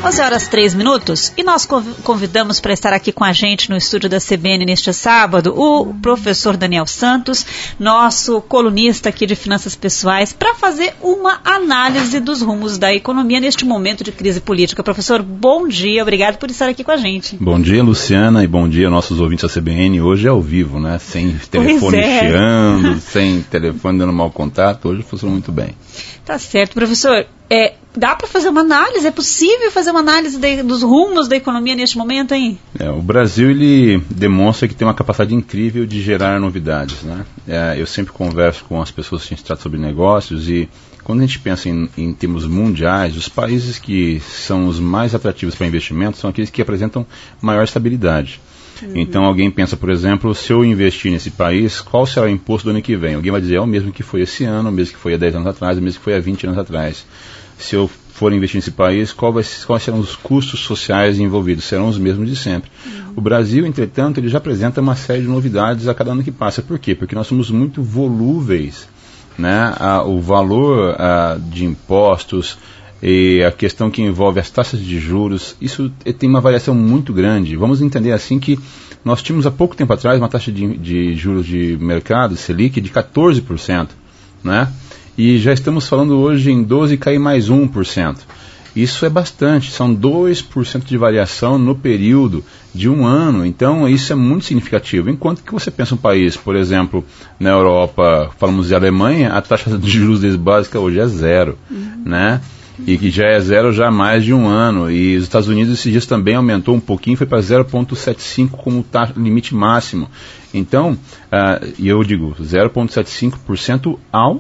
11h03 e nós convidamos para estar aqui com a gente no estúdio da CBN neste sábado o professor Daniel Santos, nosso colunista aqui de Finanças Pessoais, para fazer uma análise dos rumos da economia neste momento de crise política. Professor, bom dia, obrigado por estar aqui com a gente. Bom dia, Luciana, e bom dia aos nossos ouvintes da CBN. Hoje é ao vivo, né? Sem telefone chiando, sem telefone dando mau contato, hoje funciona muito bem. Tá certo, professor. Dá para fazer uma análise? É possível fazer uma análise dos rumos da economia neste momento, hein? O Brasil, ele demonstra que tem uma capacidade incrível de gerar novidades, né? Eu sempre converso com as pessoas que a gente trata sobre negócios e quando a gente pensa em termos mundiais, os países que são os mais atrativos para investimento são aqueles que apresentam maior estabilidade. Então alguém pensa, por exemplo, se eu investir nesse país, qual será o imposto do ano que vem? Alguém vai dizer, é o mesmo que foi esse ano, o mesmo que foi há 10 anos atrás, o mesmo que foi há 20 anos atrás. Se eu for investir nesse país, quais serão os custos sociais envolvidos? Serão os mesmos de sempre. O Brasil, entretanto, ele já apresenta uma série de novidades a cada ano que passa. Por quê? Porque nós somos muito volúveis, né? O valor de impostos e a questão que envolve as taxas de juros, isso tem uma variação muito grande. Vamos entender assim que nós tínhamos há pouco tempo atrás uma taxa de juros de mercado, Selic, de 14%, né? E já estamos falando hoje em 12% e cair mais 1%. Isso é bastante, são 2% de variação no período de um ano, então isso é muito significativo. Enquanto que você pensa um país, por exemplo, na Europa, falamos de Alemanha, a taxa de juros deles básica hoje é 0, né? E que já é 0 já há mais de um ano. E os Estados Unidos esses dias também aumentou um pouquinho, foi para 0,75 como limite máximo. Então, e eu digo 0,75% ao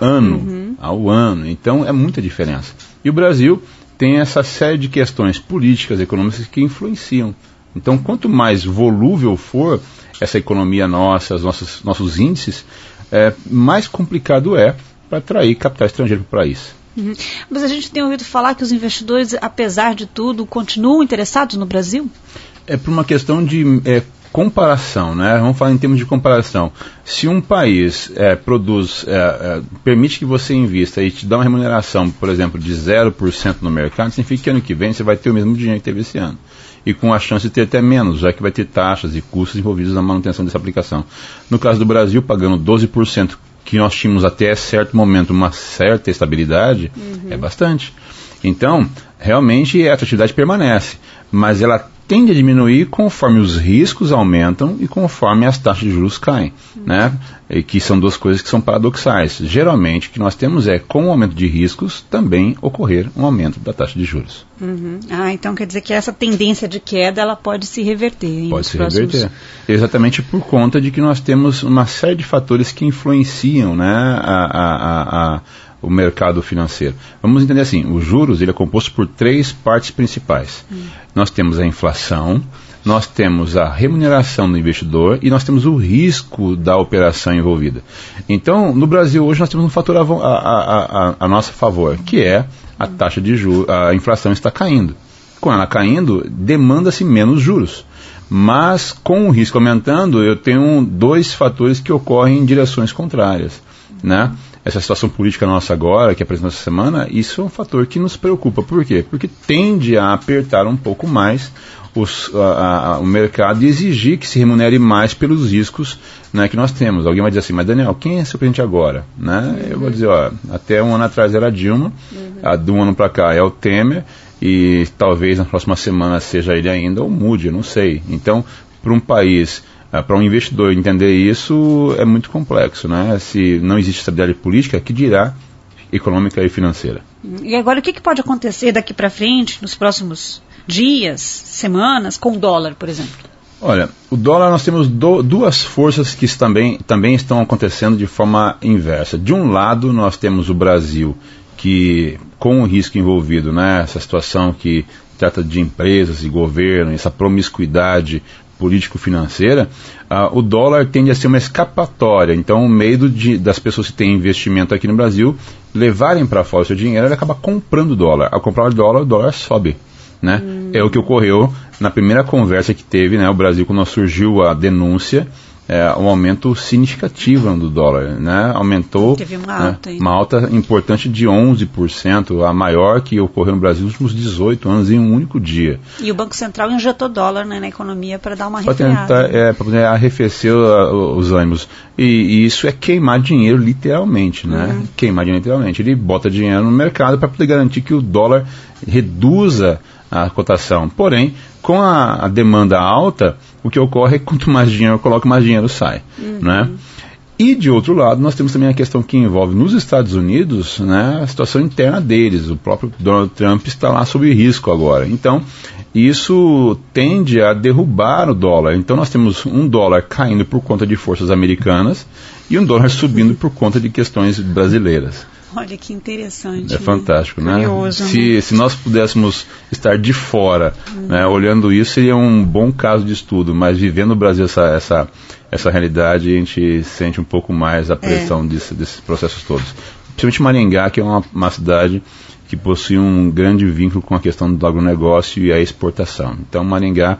ano. Então é muita diferença. E o Brasil tem essa série de questões políticas, econômicas que influenciam. Então, quanto mais volúvel for essa economia nossa, os nossos índices, mais complicado é para atrair capital estrangeiro para o país. Mas a gente tem ouvido falar que os investidores, apesar de tudo, continuam interessados no Brasil? É por uma questão de comparação, né? Vamos falar em termos de comparação. Se um país permite que você invista e te dá uma remuneração, por exemplo, de 0% no mercado, significa que ano que vem você vai ter o mesmo dinheiro que teve esse ano. E com a chance de ter até menos, já que vai ter taxas e custos envolvidos na manutenção dessa aplicação. No caso do Brasil, pagando 12%, que nós tínhamos até certo momento uma certa estabilidade, é bastante. Então, realmente a atratividade permanece, mas ela tende a diminuir conforme os riscos aumentam e conforme as taxas de juros caem, né? E que são duas coisas que são paradoxais. Geralmente, o que nós temos com o aumento de riscos também ocorrer um aumento da taxa de juros. Então quer dizer que essa tendência de queda ela pode se reverter. Pode se reverter. Exatamente por conta de que nós temos uma série de fatores que influenciam, né, o mercado financeiro. Vamos entender assim, os juros ele é composto por 3 partes principais. Nós temos a inflação, nós temos a remuneração do investidor e nós temos o risco da operação envolvida. Então, no Brasil hoje nós temos um fator a nosso favor, que é a taxa de juros, a inflação está caindo. Com ela caindo, demanda-se menos juros. Mas com o risco aumentando, eu tenho 2 fatores que ocorrem em direções contrárias, né? Essa situação política nossa agora, que apresentou essa semana, isso é um fator que nos preocupa. Por quê? Porque tende a apertar um pouco mais o mercado e exigir que se remunere mais pelos riscos, né, que nós temos. Alguém vai dizer assim, mas Daniel, quem é seu presidente agora? Né? Eu vou dizer, até um ano atrás era a Dilma, de um ano para cá é o Temer, e talvez na próxima semana seja ele ainda ou mude, eu não sei. Então, para um país... Para um investidor entender isso é muito complexo, né? Se não existe estabilidade política, que dirá econômica e financeira. E agora o que pode acontecer daqui para frente, nos próximos dias, semanas, com o dólar, por exemplo? Olha, o dólar nós temos 2 forças que também estão acontecendo de forma inversa. De um lado nós temos o Brasil, que com o risco envolvido, né? Essa situação que trata de empresas e governo, essa promiscuidade político-financeira, o dólar tende a ser uma escapatória. Então, o medo das pessoas que têm investimento aqui no Brasil levarem para fora o seu dinheiro, ele acaba comprando dólar. Ao comprar o dólar sobe, né? É o que ocorreu na primeira conversa que teve, né, o Brasil, quando surgiu a denúncia um aumento significativo do dólar, né? Aumentou. Teve uma alta importante de 11%, a maior que ocorreu no Brasil nos últimos 18 anos em um único dia. E o Banco Central injetou dólar, né, na economia para dar uma refreada. Para poder arrefecer os ânimos. E isso é queimar dinheiro literalmente, né? Queimar dinheiro literalmente. Ele bota dinheiro no mercado para poder garantir que o dólar reduza a cotação. Porém, com a demanda alta, o que ocorre é que quanto mais dinheiro eu coloco, mais dinheiro sai, né? E, de outro lado, nós temos também a questão que envolve nos Estados Unidos, né, a situação interna deles. O próprio Donald Trump está lá sob risco agora. Então, isso tende a derrubar o dólar. Então, nós temos um dólar caindo por conta de forças americanas e um dólar subindo por conta de questões brasileiras. Olha que interessante. É fantástico, né? Curioso, se nós pudéssemos estar de fora, né, olhando isso, seria um bom caso de estudo, mas vivendo no Brasil essa realidade, a gente sente um pouco mais a pressão desses processos todos. Principalmente Maringá, que é uma cidade que possui um grande vínculo com a questão do agronegócio e a exportação. Então, Maringá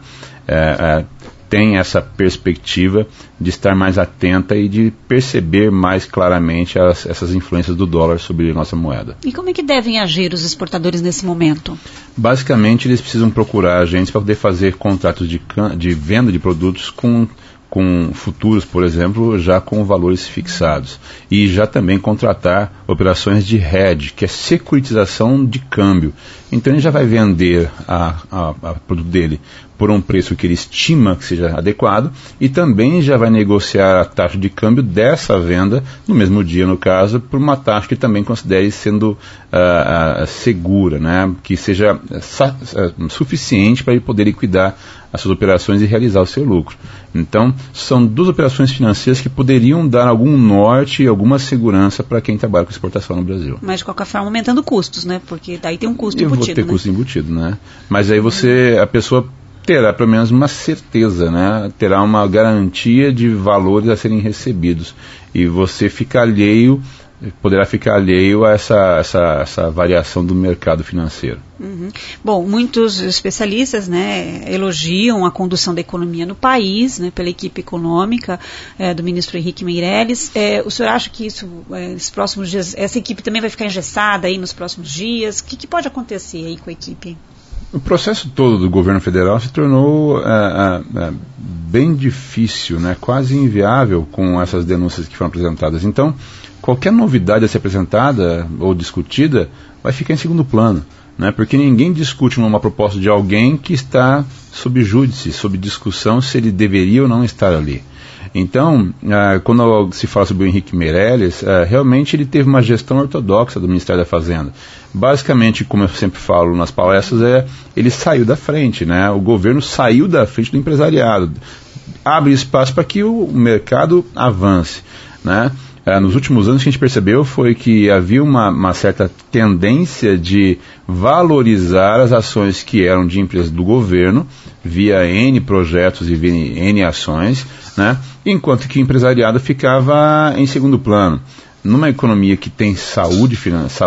tem essa perspectiva de estar mais atenta e de perceber mais claramente essas influências do dólar sobre a nossa moeda. E como é que devem agir os exportadores nesse momento? Basicamente, eles precisam procurar agentes para poder fazer contratos de venda de produtos com futuros, por exemplo, já com valores fixados. E já também contratar operações de hedge, que é securitização de câmbio. Então ele já vai vender a produto dele por um preço que ele estima que seja adequado e também já vai negociar a taxa de câmbio dessa venda, no mesmo dia, no caso, por uma taxa que também considere sendo segura, né? Que seja suficiente para ele poder liquidar as suas operações e realizar o seu lucro. Então, são duas operações financeiras que poderiam dar algum norte e alguma segurança para quem trabalha com exportação no Brasil. Mas, de qualquer forma, aumentando custos, né? Porque daí tem um custo embutido, vou ter custo embutido, né? Mas aí a pessoa terá pelo menos uma certeza, né? Terá uma garantia de valores a serem recebidos. E você poderá ficar alheio a essa variação do mercado financeiro. Bom, muitos especialistas, né, elogiam a condução da economia no país, né, pela equipe econômica do ministro Henrique Meirelles. O senhor acha que esses próximos dias, essa equipe também vai ficar engessada aí nos próximos dias? O que pode acontecer aí com a equipe? O processo todo do governo federal se tornou bem difícil, né, quase inviável com essas denúncias que foram apresentadas. Então, qualquer novidade a ser apresentada ou discutida vai ficar em segundo plano, né, porque ninguém discute uma proposta de alguém que está sob júdice, sob discussão se ele deveria ou não estar ali. Então, quando se fala sobre o Henrique Meirelles, realmente ele teve uma gestão ortodoxa do Ministério da Fazenda. Basicamente, como eu sempre falo nas palestras, ele saiu da frente, né? O governo saiu da frente do empresariado, abre espaço para que o mercado avance, né? Nos últimos anos, o que a gente percebeu foi que havia uma certa tendência de valorizar as ações que eram de empresas do governo, via N projetos e via N ações, né? Enquanto que o empresariado ficava em segundo plano. Numa economia que tem saúde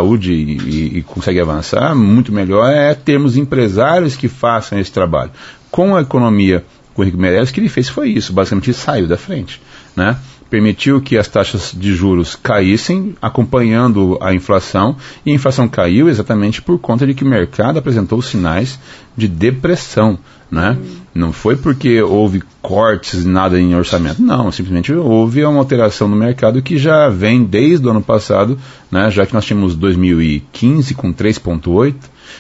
e consegue avançar, muito melhor é termos empresários que façam esse trabalho. Com a economia, com o Henrique Meirelles, o que ele fez foi isso, basicamente ele saiu da frente, né? Permitiu que as taxas de juros caíssem, acompanhando a inflação, e a inflação caiu exatamente por conta de que o mercado apresentou sinais de depressão, né? Não foi porque houve cortes, nada em orçamento, não, simplesmente houve uma alteração no mercado que já vem desde o ano passado, né? Já que nós tínhamos 2015 com 3,8,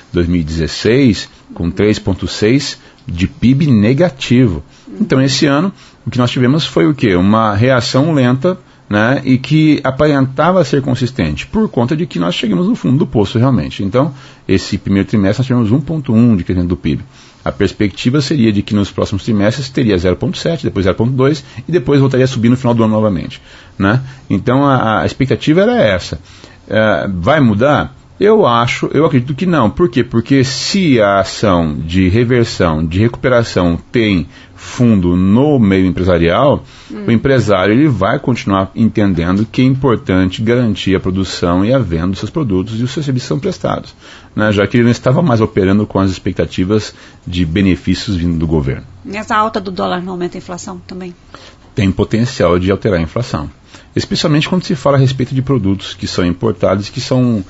2016 com 3,6 de PIB negativo. Então, esse ano, o que nós tivemos foi o quê? Uma reação lenta, né, e que aparentava ser consistente, por conta de que nós chegamos no fundo do poço realmente. Então, esse primeiro trimestre nós tivemos 1,1 de crescimento do PIB. A perspectiva seria de que nos próximos trimestres teria 0,7, depois 0,2 e depois voltaria a subir no final do ano novamente, né? Então, a expectativa era essa. Vai mudar? Eu acredito que não. Por quê? Porque se a ação de reversão, de recuperação tem fundo no meio empresarial, o empresário ele vai continuar entendendo que é importante garantir a produção e a venda dos seus produtos e os seus serviços são prestados, né? Já que ele não estava mais operando com as expectativas de benefícios vindo do governo. Essa alta do dólar não aumenta a inflação também? Tem potencial de alterar a inflação. Especialmente quando se fala a respeito de produtos que são importados, que são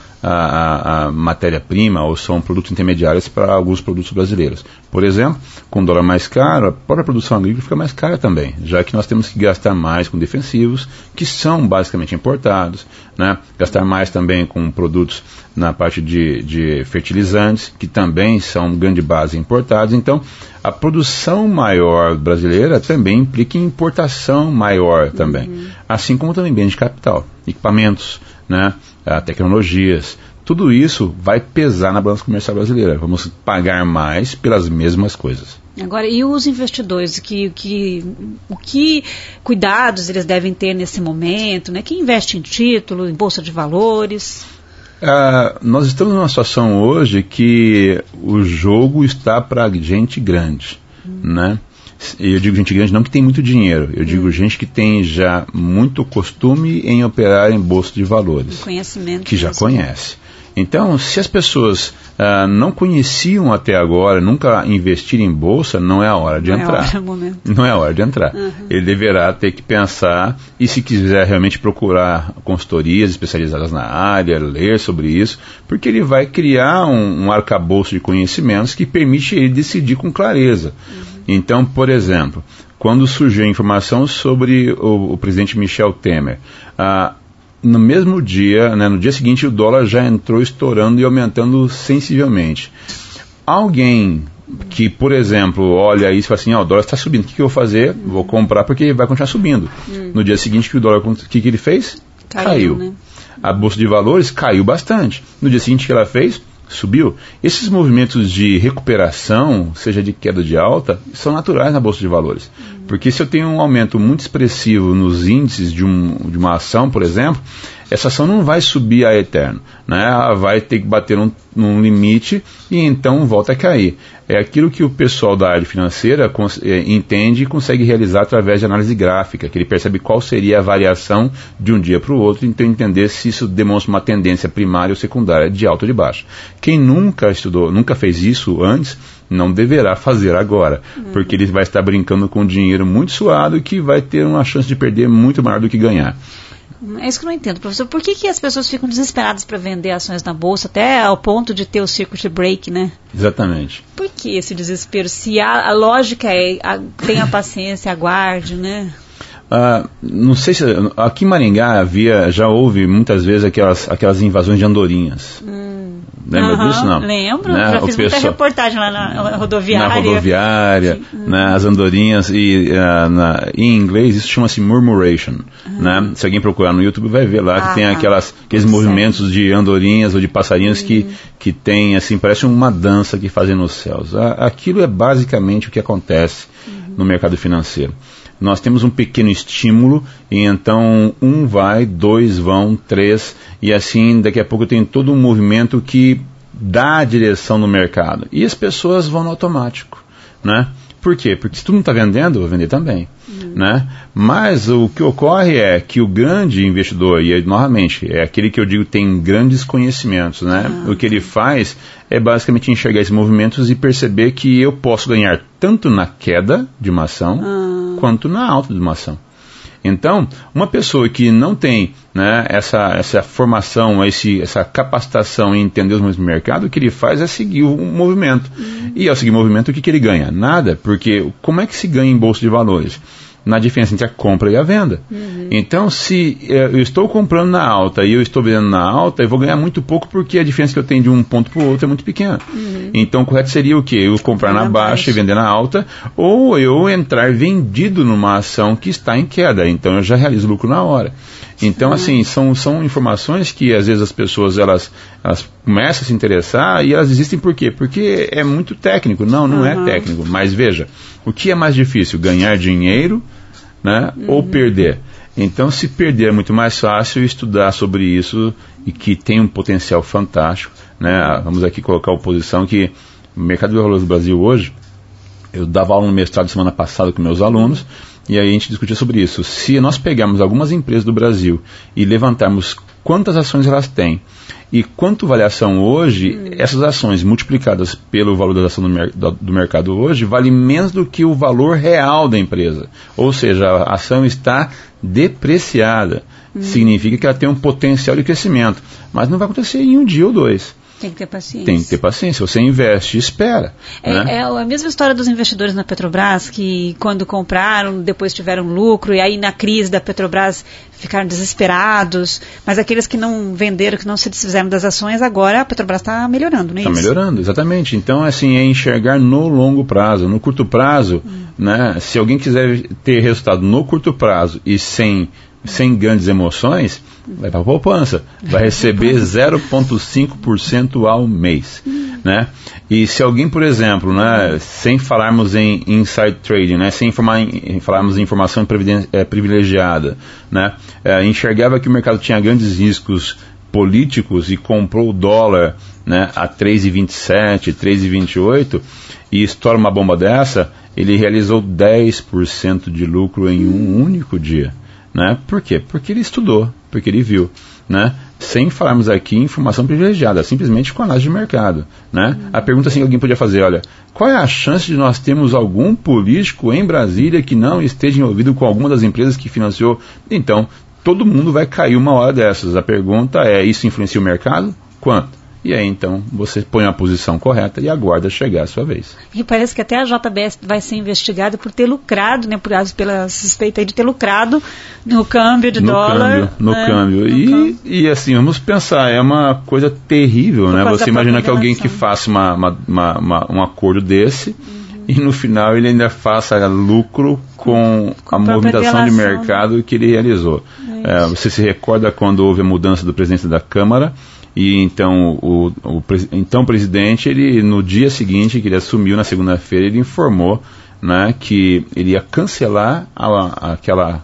a matéria-prima ou são produtos intermediários para alguns produtos brasileiros. Por exemplo, com o dólar mais caro, a própria produção agrícola fica mais cara também, já que nós temos que gastar mais com defensivos, que são basicamente importados, né? Gastar mais também com produtos na parte de fertilizantes, que também são grande base importados. Então, a produção maior brasileira também implica em importação maior também, assim como também bens de capital, equipamentos, né, tecnologias. Tudo isso vai pesar na balança comercial brasileira. Vamos pagar mais pelas mesmas coisas. Agora, e os investidores? O que cuidados eles devem ter nesse momento? Né? Quem investe em título, em bolsa de valores? Nós estamos numa situação hoje que o jogo está para gente grande, né? Eu digo gente grande não que tem muito dinheiro, eu digo gente que tem já muito costume em operar em bolsa de valores, conhecimento que já conhece. Então, se as pessoas não conheciam até agora, nunca investiram em bolsa, não é a hora de entrar. Não é a hora de entrar. Ele deverá ter que pensar e, se quiser realmente procurar consultorias especializadas na área, ler sobre isso, porque ele vai criar um arcabouço de conhecimentos que permite ele decidir com clareza. Então, por exemplo, quando surgiu a informação sobre o presidente Michel Temer, no mesmo dia, né, no dia seguinte, o dólar já entrou estourando e aumentando sensivelmente. Alguém que, por exemplo, olha isso e fala assim, o dólar está subindo, o que eu vou fazer? Vou comprar porque vai continuar subindo. No dia seguinte, o que ele fez? Caiu. Né? A bolsa de valores caiu bastante. No dia seguinte, o que ela fez? Subiu. Esses movimentos de recuperação, seja de queda ou de alta, são naturais na bolsa de valores. Porque se eu tenho um aumento muito expressivo nos índices de uma ação, por exemplo, essa ação não vai subir a eterno, né? Ela vai ter que bater num limite e então volta a cair. É aquilo que o pessoal da área financeira entende e consegue realizar através de análise gráfica, que ele percebe qual seria a variação de um dia para o outro, então entender se isso demonstra uma tendência primária ou secundária de alta ou de baixa. Quem nunca estudou, nunca fez isso antes, não deverá fazer agora, porque ele vai estar brincando com dinheiro muito suado e que vai ter uma chance de perder muito maior do que ganhar. É isso que eu não entendo, professor. Por que as pessoas ficam desesperadas para vender ações na bolsa, até ao ponto de ter o circuit break, né? Exatamente. Por que esse desespero? Se a lógica tenha paciência, aguarde, né? Não sei se... Aqui em Maringá já houve muitas vezes aquelas invasões de andorinhas. Lembra disso? Não. Lembro, né? Já fiz muita reportagem lá na rodoviária. Na rodoviária, né? As andorinhas, e em inglês isso chama-se murmuration. Né? Se alguém procurar no YouTube vai ver lá que tem aqueles movimentos de andorinhas ou de passarinhos que tem, assim, parece uma dança que fazem nos céus. Aquilo é basicamente o que acontece no mercado financeiro. Nós temos um pequeno estímulo e então 1 vai, 2 vão, 3 e assim daqui a pouco tem todo um movimento que dá a direção no mercado e as pessoas vão no automático, né? Por quê? Porque se tu não está vendendo, eu vou vender também, né? Mas o que ocorre é que o grande investidor, e novamente, é aquele que eu digo tem grandes conhecimentos, né? O que ele faz é basicamente enxergar esses movimentos e perceber que eu posso ganhar tanto na queda de uma ação quanto na alta de uma ação. Então, uma pessoa que não tem, né, essa formação, essa capacitação em entender os movimentos do mercado, o que ele faz é seguir o movimento. E ao seguir o movimento, o que ele ganha? Nada, porque como é que se ganha em bolsa de valores? Na diferença entre a compra e a venda. Então, se eu estou comprando na alta e eu estou vendendo na alta, eu vou ganhar muito pouco porque a diferença que eu tenho de um ponto para o outro é muito pequena. Então, o correto seria o quê? Eu comprar na baixa e vender na alta, ou eu entrar vendido numa ação que está em queda. Então, eu já realizo lucro na hora. Então, assim, são informações que às vezes as pessoas elas começam a se interessar e elas desistem por quê? Porque é muito técnico. Não é técnico. Mas veja, o que é mais difícil? Ganhar dinheiro, né, ou perder? Então, se perder é muito mais fácil estudar sobre isso e que tem um potencial fantástico, né? Vamos aqui colocar a oposição que o mercado de valores do Brasil hoje, eu dava aula no mestrado semana passada com meus alunos, e aí a gente discutia sobre isso. Se nós pegarmos algumas empresas do Brasil e levantarmos quantas ações elas têm e quanto vale a ação hoje, essas ações multiplicadas pelo valor da ação do mercado hoje, vale menos do que o valor real da empresa. Ou seja, a ação está depreciada. Significa que ela tem um potencial de crescimento. Mas não vai acontecer em um dia ou dois. Tem que ter paciência. Tem que ter paciência. Você investe e espera. É a mesma história dos investidores na Petrobras, que quando compraram, depois tiveram lucro, e aí na crise da Petrobras ficaram desesperados. Mas aqueles que não venderam, que não se desfizeram das ações, agora a Petrobras está melhorando, não é isso? Está melhorando, exatamente. Então, assim, é enxergar no longo prazo. No curto prazo, né, se alguém quiser ter resultado no curto prazo e sem grandes emoções, vai para a poupança, vai receber 0,5% ao mês, né? E se alguém, por exemplo, né, sem falarmos em inside trading, né, sem falarmos em informação privilegiada, né, enxergava que o mercado tinha grandes riscos políticos e comprou o dólar, né, a 3,27, 3,28 e estoura uma bomba dessa, ele realizou 10% de lucro em um único dia. Né? Por quê? Porque ele estudou, porque ele viu, né? Sem falarmos aqui em informação privilegiada, simplesmente com análise de mercado, né? A pergunta assim que alguém podia fazer, olha, qual é a chance de nós termos algum político em Brasília que não esteja envolvido com alguma das empresas que financiou? Então, todo mundo vai cair uma hora dessas. A pergunta é, isso influencia o mercado? Quanto? E aí, então, você põe a posição correta e aguarda chegar a sua vez. E parece que até a JBS vai ser investigada por ter lucrado, né, pela suspeita aí de ter lucrado no câmbio de dólar. No câmbio. E assim, vamos pensar, é uma coisa terrível, né? Você imagina que alguém que faça um acordo desse e no final ele ainda faça lucro com a movimentação de mercado que ele realizou. Você se recorda quando houve a mudança do presidente da Câmara? E então o presidente, ele, no dia seguinte que ele assumiu, na segunda-feira, ele informou, né, que ele ia cancelar aquela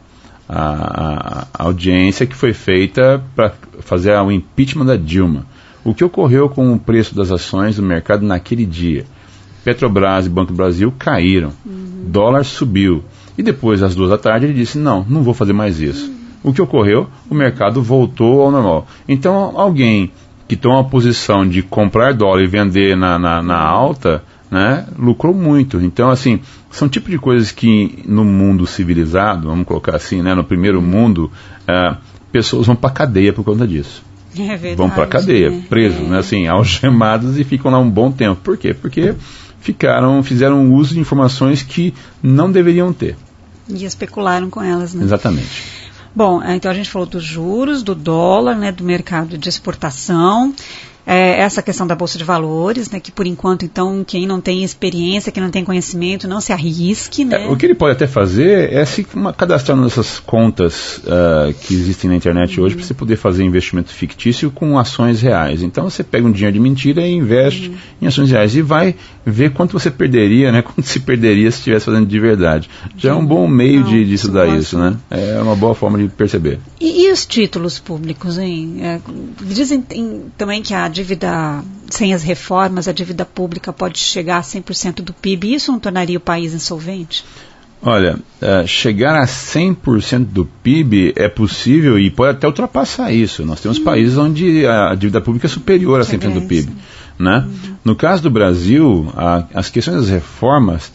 audiência que foi feita para fazer o impeachment da Dilma. O que ocorreu com o preço das ações do mercado naquele dia? Petrobras e Banco do Brasil caíram, dólar subiu, e depois às 2 da tarde ele disse, não vou fazer mais isso. O que ocorreu? O mercado voltou ao normal. Então, alguém que toma a posição de comprar dólar e vender na alta, né, lucrou muito. Então, assim, são tipo de coisas que no mundo civilizado, vamos colocar assim, né, no primeiro mundo, pessoas vão para a cadeia por conta disso. É verdade, vão para a cadeia, presos, né, assim, algemados e ficam lá um bom tempo. Por quê? Porque fizeram uso de informações que não deveriam ter. E especularam com elas, né? Exatamente. Bom, então a gente falou dos juros, do dólar, né, do mercado de exportação, essa questão da Bolsa de Valores, né, que por enquanto, então, quem não tem experiência, quem não tem conhecimento, não se arrisque, né? O que ele pode até fazer é se cadastrar nessas contas que existem na internet hoje, para você poder fazer investimento fictício com ações reais. Então você pega um dinheiro de mentira e investe em ações reais e vai ver quanto você perderia, né, quanto se perderia se estivesse fazendo de verdade. Já é um bom meio de estudar isso, né? É uma boa forma de perceber. E os títulos públicos, hein? Dizem também que a dívida, sem as reformas, a dívida pública pode chegar a 100% do PIB. Isso não tornaria o país insolvente? Olha, chegar a 100% do PIB é possível e pode até ultrapassar isso. Nós temos países onde a dívida pública é superior a 100% do PIB. Né? No caso do Brasil, as questões das reformas,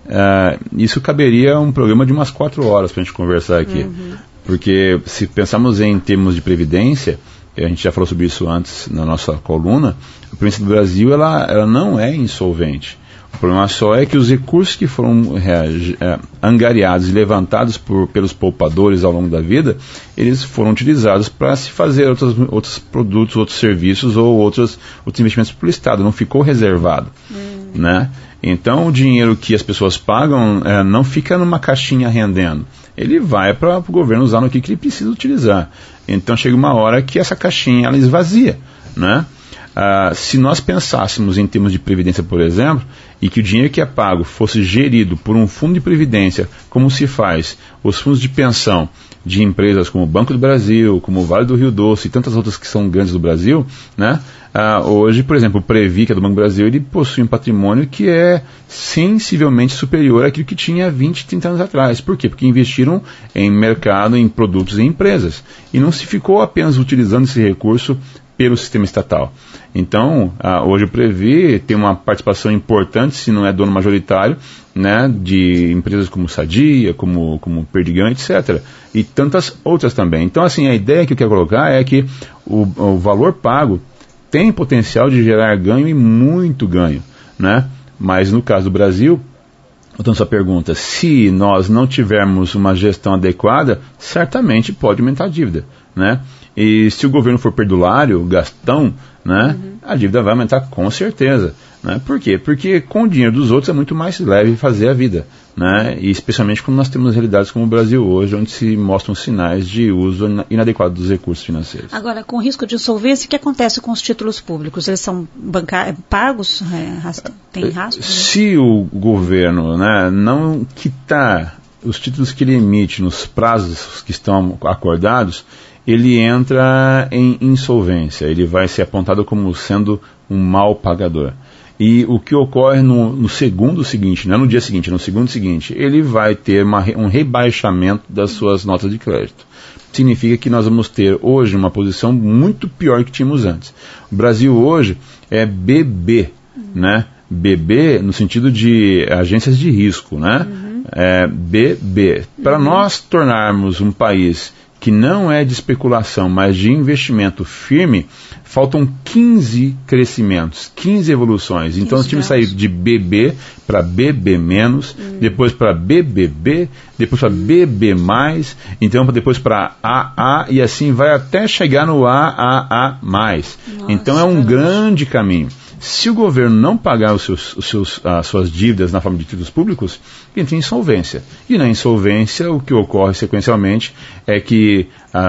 isso caberia um programa de umas 4 horas para a gente conversar aqui. Porque se pensarmos em termos de previdência, a gente já falou sobre isso antes na nossa coluna, a Previdência do Brasil ela não é insolvente. O problema só é que os recursos que foram angariados e levantados pelos poupadores ao longo da vida, eles foram utilizados para se fazer outros produtos, outros serviços ou outros investimentos pelo Estado, não ficou reservado. Né? Então o dinheiro que as pessoas pagam não fica numa caixinha rendendo, ele vai para o governo usar no que ele precisa utilizar. Então chega uma hora que essa caixinha ela esvazia, né? Se nós pensássemos em termos de previdência, por exemplo, e que o dinheiro que é pago fosse gerido por um fundo de previdência, como se faz os fundos de pensão de empresas como o Banco do Brasil, como o Vale do Rio Doce e tantas outras que são grandes do Brasil, né? Hoje, por exemplo, o Previ, que é do Banco do Brasil, ele possui um patrimônio que é sensivelmente superior àquilo que tinha 20, 30 anos atrás. Por quê? Porque investiram em mercado, em produtos e em empresas. E não se ficou apenas utilizando esse recurso pelo sistema estatal. Então, hoje o Previ tem uma participação importante, se não é dono majoritário, né, de empresas como Sadia, como Perdigão, etc. E tantas outras também. Então, assim, a ideia que eu quero colocar é que o valor pago tem potencial de gerar ganho e muito ganho, né? Mas no caso do Brasil, voltando à sua pergunta, se nós não tivermos uma gestão adequada, certamente pode aumentar a dívida, né? E se o governo for perdulário, gastão, né, a dívida vai aumentar com certeza, né? Por quê? Porque com o dinheiro dos outros é muito mais leve fazer a vida, né? E especialmente quando nós temos realidades como o Brasil hoje, onde se mostram sinais de uso inadequado dos recursos financeiros. Agora, com risco de insolvência, o que acontece com os títulos públicos? Eles são pagos? Tem rastro? Se o governo, né, não quitar os títulos que ele emite nos prazos que estão acordados, ele entra em insolvência, ele vai ser apontado como sendo um mau pagador. E o que ocorre no segundo seguinte, não é no dia seguinte, no segundo seguinte, ele vai ter um rebaixamento das suas notas de crédito. Significa que nós vamos ter hoje uma posição muito pior que tínhamos antes. O Brasil hoje é BB, né? BB no sentido de agências de risco, né? É BB. Para nós tornarmos um país que não é de especulação, mas de investimento firme, faltam 15 crescimentos, 15 evoluções. Então nós tínhamos que sair de BB para BB-, depois para BBB, depois para BB+, então depois para AA, e assim vai até chegar no AAA+. Então é um grande caminho. Se o governo não pagar as suas dívidas na forma de títulos públicos, entra em insolvência. E na insolvência, o que ocorre sequencialmente é que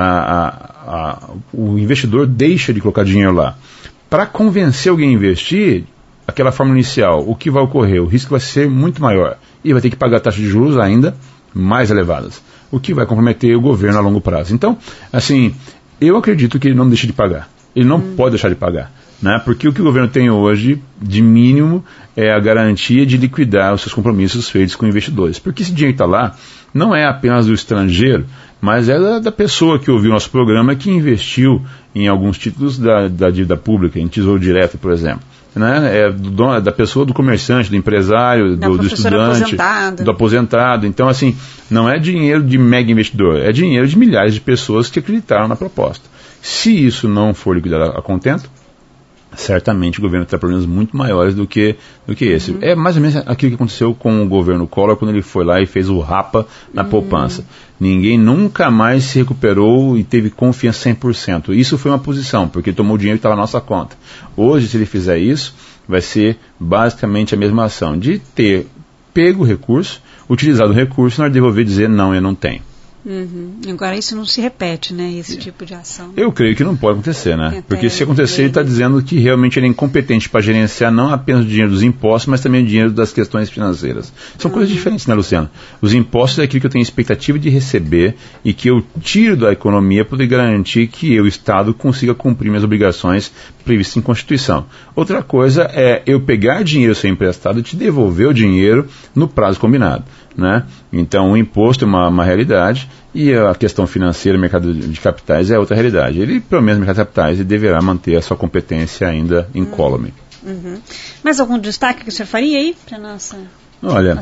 o investidor deixa de colocar dinheiro lá. Para convencer alguém a investir, aquela forma inicial, o que vai ocorrer? O risco vai ser muito maior. E vai ter que pagar taxas de juros ainda mais elevadas, o que vai comprometer o governo a longo prazo. Então, assim, eu acredito que ele não deixa de pagar. Ele não pode deixar de pagar. Né? Porque o que o governo tem hoje, de mínimo, é a garantia de liquidar os seus compromissos feitos com investidores. Porque esse dinheiro que está lá não é apenas do estrangeiro, mas é da pessoa que ouviu nosso programa, que investiu em alguns títulos da dívida pública, em Tesouro Direto, por exemplo. Né? É da pessoa, do comerciante, do empresário, do estudante, do aposentado. Então, assim, não é dinheiro de mega investidor, é dinheiro de milhares de pessoas que acreditaram na proposta. Se isso não for liquidado a contento, certamente o governo terá problemas muito maiores do que esse. É mais ou menos aquilo que aconteceu com o governo Collor quando ele foi lá e fez o rapa na poupança. Ninguém nunca mais se recuperou e teve confiança 100%. Isso foi uma posição, porque ele tomou o dinheiro e está na nossa conta. Hoje, se ele fizer isso, vai ser basicamente a mesma ação, de ter pego o recurso, utilizado o recurso, e na hora de devolver dizer, não, eu não tenho. Agora isso não se repete, né? Esse tipo de ação. Eu creio que não pode acontecer, né? Porque se acontecer, ele está dizendo que realmente ele é incompetente para gerenciar não apenas o dinheiro dos impostos, mas também o dinheiro das questões financeiras. São coisas diferentes, né, Luciano? Os impostos é aquilo que eu tenho expectativa de receber e que eu tiro da economia para poder garantir que eu, o Estado, consiga cumprir minhas obrigações previstas em Constituição. Outra coisa é eu pegar dinheiro seu emprestado e te devolver o dinheiro no prazo combinado. Né? Então o imposto é uma realidade e a questão financeira, mercado de capitais é outra realidade. Ele, pelo menos no mercado de capitais, ele deverá manter a sua competência ainda incólume. Mais algum destaque que o senhor faria aí para nossa? Olha,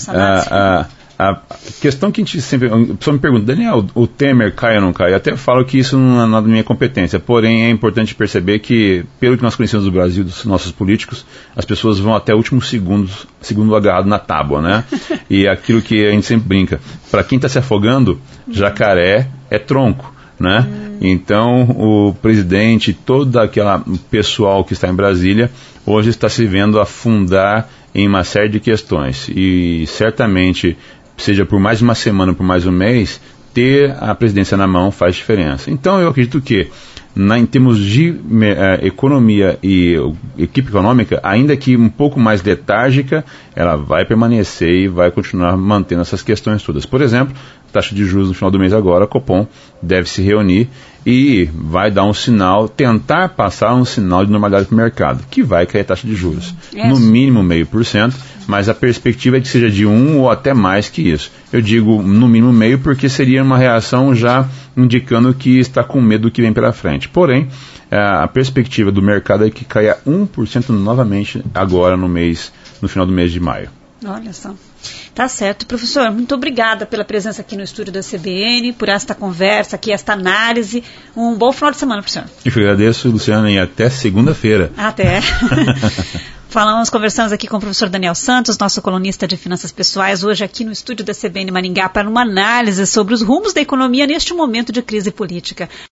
a questão que a gente sempre... A pessoa me pergunta, Daniel, o Temer cai ou não cai? Eu até falo que isso não é nada da minha competência, porém é importante perceber que, pelo que nós conhecemos do Brasil, dos nossos políticos, as pessoas vão até o último segundo agarrado na tábua, né? E aquilo que a gente sempre brinca, para quem está se afogando, jacaré é tronco, né? Então o presidente, todo aquele pessoal que está em Brasília, hoje está se vendo afundar em uma série de questões, e certamente, seja por mais uma semana, por mais um mês, ter a presidência na mão faz diferença. Então eu acredito que, em termos de economia e equipe econômica, ainda que um pouco mais letárgica, ela vai permanecer e vai continuar mantendo essas questões todas. Por exemplo, taxa de juros no final do mês agora, a Copom deve se reunir e vai dar um sinal, tentar passar um sinal de normalidade para o mercado, que vai cair a taxa de juros. No mínimo 0,5%, mas a perspectiva é que seja de 1 ou até mais que isso. Eu digo no mínimo 0,5% porque seria uma reação já indicando que está com medo do que vem pela frente. Porém, a perspectiva do mercado é que caia 1% novamente agora no final do mês de maio. Olha só. Tá certo. Professor, muito obrigada pela presença aqui no estúdio da CBN, por esta conversa aqui, esta análise. Um bom final de semana para o senhor. Eu que agradeço, Luciana, e até segunda-feira. Até. Conversamos aqui com o professor Daniel Santos, nosso colunista de finanças pessoais, hoje aqui no estúdio da CBN Maringá para uma análise sobre os rumos da economia neste momento de crise política.